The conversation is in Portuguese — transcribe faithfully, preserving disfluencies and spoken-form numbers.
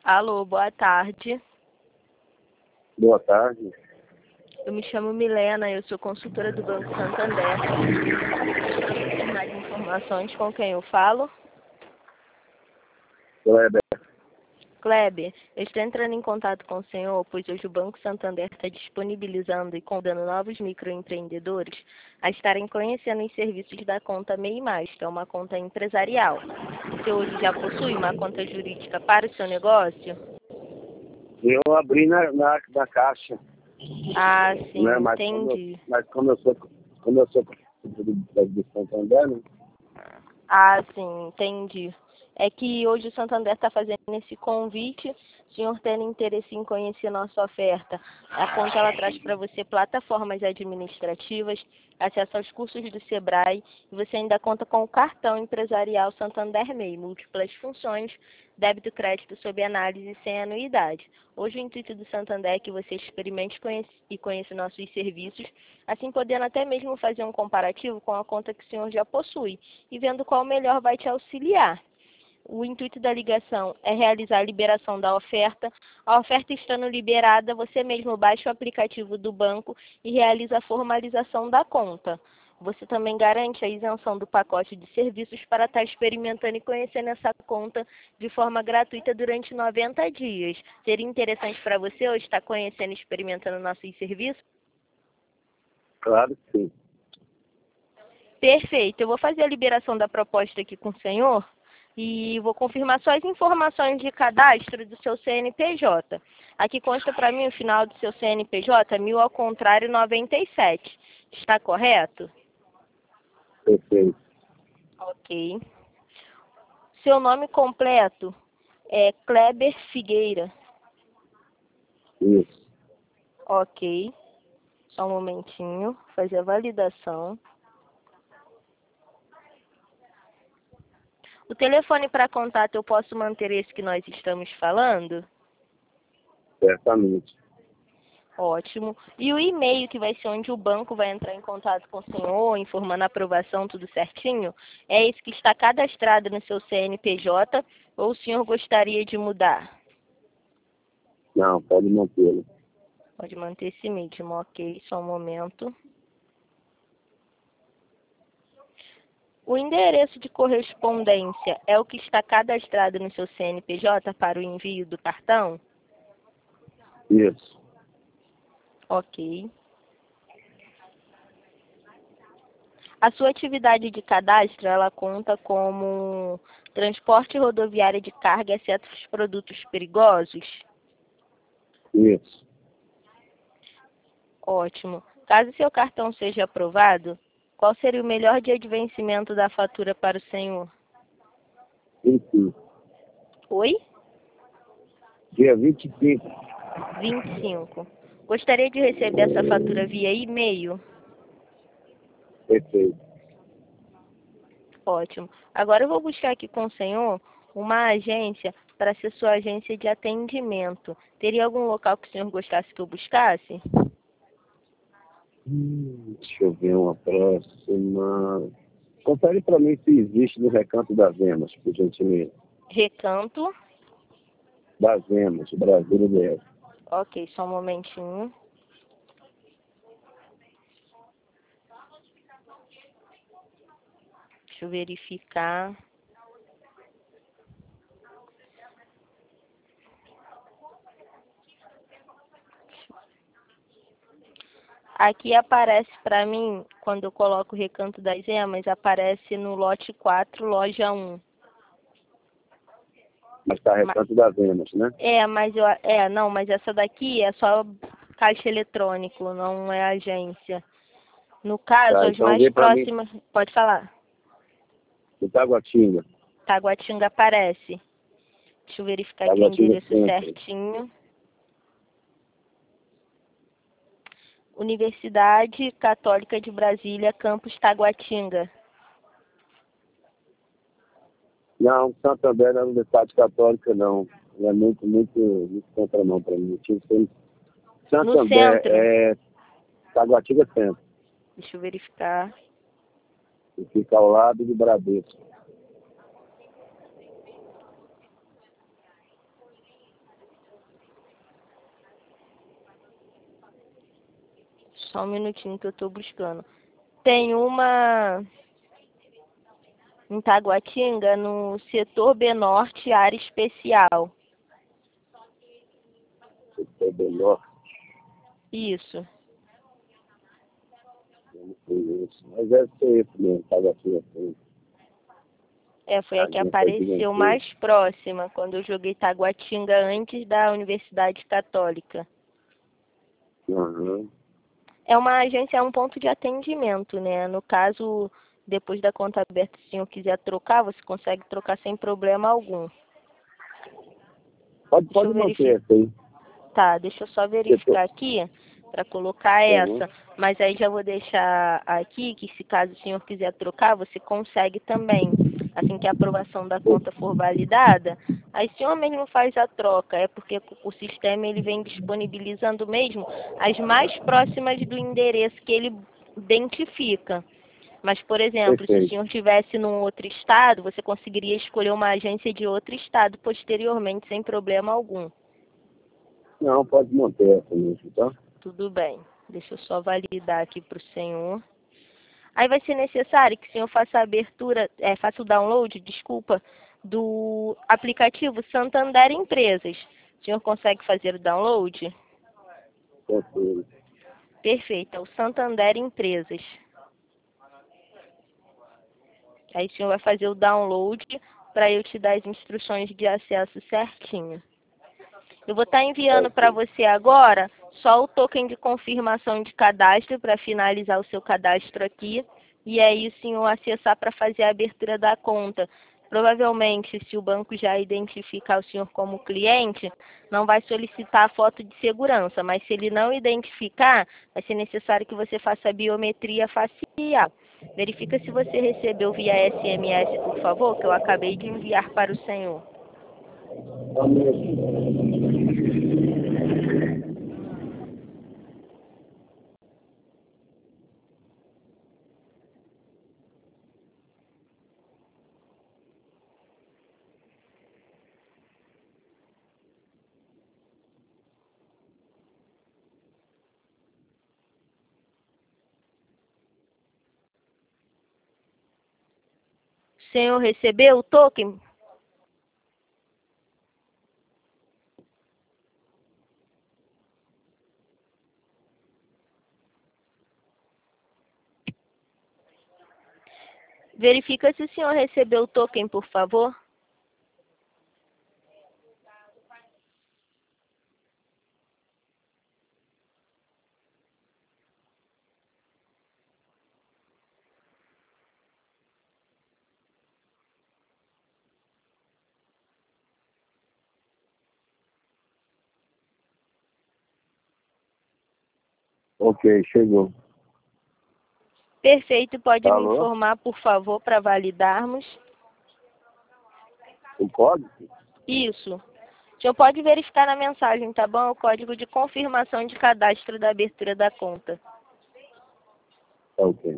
Alô, boa tarde. Boa tarde. Eu me chamo Milena, eu sou consultora do Banco Santander. Mais informações com quem eu falo? Kleber. Kleber, eu estou entrando em contato com o senhor, pois hoje o Banco Santander está disponibilizando e convidando novos microempreendedores a estarem conhecendo os serviços da conta MEI Mais, que é uma conta empresarial. O senhor hoje já possui uma conta jurídica para o seu negócio? Eu abri na, na, na caixa. Ah, sim, Né? Mas entendi. Como eu, mas como eu sou, como eu sou do, do, do Santander, né? Ah, sim, entendi. É que hoje o Santander está fazendo esse convite, o senhor tendo interesse em conhecer nossa oferta. A conta ela traz para você plataformas administrativas, acesso aos cursos do Sebrae, e você ainda conta com o cartão empresarial Santander MEI, múltiplas funções, débito e crédito sob análise sem anuidade. Hoje o intuito do Santander é que você experimente conhece, e conheça nossos serviços, assim podendo até mesmo fazer um comparativo com a conta que o senhor já possui e vendo qual melhor vai te auxiliar. O intuito da ligação é realizar a liberação da oferta. A oferta estando liberada, você mesmo baixa o aplicativo do banco e realiza a formalização da conta. Você também garante a isenção do pacote de serviços para estar experimentando e conhecendo essa conta de forma gratuita durante noventa dias. Seria interessante para você hoje estar conhecendo e experimentando nossos serviços? Claro que sim. Perfeito. Eu vou fazer a liberação da proposta aqui com o senhor e vou confirmar só as informações de cadastro do seu C N P J. Aqui consta para mim o final do seu C N P J, mil ao contrário noventa e sete. Está correto? Perfeito. Ok. Seu nome completo é Kleber Figueira. Isso. Ok. Só um momentinho. Fazer a validação. O telefone para contato eu posso manter esse que nós estamos falando? Certamente. Ótimo. E o e-mail, que vai ser onde o banco vai entrar em contato com o senhor, informando a aprovação, tudo certinho, é esse que está cadastrado no seu C N P J, ou o senhor gostaria de mudar? Não, pode mantê-lo. Pode manter esse mesmo, ok, só um momento. O endereço de correspondência é o que está cadastrado no seu C N P J para o envio do cartão? Isso. Ok. A sua atividade de cadastro, ela conta como transporte rodoviário de carga, exceto os produtos perigosos? Isso. Ótimo. Caso seu cartão seja aprovado, qual seria o melhor dia de vencimento da fatura para o senhor? vinte e cinco. Oi? Dia vinte e cinco. vinte e cinco. Gostaria de receber essa fatura via e-mail? Perfeito. Ótimo. Agora eu vou buscar aqui com o senhor uma agência para ser sua agência de atendimento. Teria algum local que o senhor gostasse que eu buscasse? Hum, deixa eu ver uma próxima. Confere para mim se existe no Recanto das Emas, por gentileza. Recanto. Das Emas, Brasília D F. Ok, só um momentinho. Deixa eu verificar. Aqui aparece para mim, quando eu coloco o Recanto das Emas, aparece no lote quatro, loja um. Mas está Recanto das Emas, né? É, mas eu, é, não, mas essa daqui é só caixa eletrônico, não é agência. No caso, Tá, as então mais vê para mim. próximas, pode falar. Itaguatinga. Taguatinga aparece. Deixa eu verificar aqui o Taguatinga endereço Centro. certinho. Universidade Católica de Brasília, campus Taguatinga. Não, Santander não é Universidade Católica, não. É muito, muito, muito contramão para mim. Tinha que ser No Santander centro. é Taguatinga Centro. Deixa eu verificar. Que fica ao lado do Bradesco. Só um minutinho que eu estou buscando. Tem uma em Taguatinga, no setor B Norte, área especial. Setor B Norte. Isso. Eu não conheço. Mas deve ser esse mesmo, Taguatinga assim. É, foi a que apareceu mais próxima, quando eu joguei Taguatinga antes da Universidade Católica. Uhum. É uma agência, é um ponto de atendimento, né? No caso, depois da conta aberta, se o senhor quiser trocar, você consegue trocar sem problema algum. Pode, Deixa pode eu manter verificar. essa aí. Tá, deixa eu só verificar aqui para colocar Uhum. essa. Mas aí já vou deixar aqui que se caso o senhor quiser trocar, você consegue também. Assim que a aprovação da conta for validada, aí o senhor mesmo faz a troca. É porque o sistema ele vem disponibilizando mesmo as mais próximas do endereço que ele identifica. Mas, por exemplo, se o Perfeito. senhor estivesse num outro estado, você conseguiria escolher uma agência de outro estado posteriormente, sem problema algum. Não, pode manter essa mesmo, tá? Tudo bem. Deixa eu só validar aqui para o senhor. Aí vai ser necessário que o senhor faça a abertura, é, faça o download, desculpa, do aplicativo Santander Empresas. O senhor consegue fazer o download? Tranquilo. Perfeito, é o Santander Empresas. Aí o senhor vai fazer o download para eu te dar as instruções de acesso certinho. Eu vou estar enviando para você agora só o token de confirmação de cadastro para finalizar o seu cadastro aqui. E aí o senhor acessar para fazer a abertura da conta. Provavelmente, se o banco já identificar o senhor como cliente, não vai solicitar a foto de segurança. Mas se ele não identificar, vai ser necessário que você faça a biometria facial. Verifica se você recebeu via S M S, por favor, que eu acabei de enviar para o senhor. O senhor recebeu o token? Verifica se o senhor recebeu o token, por favor. Ok, chegou. Perfeito, pode me Alô? informar, por favor, para validarmos. O código? Isso. O senhor pode verificar na mensagem, tá bom? O código de confirmação de cadastro da abertura da conta. Ok.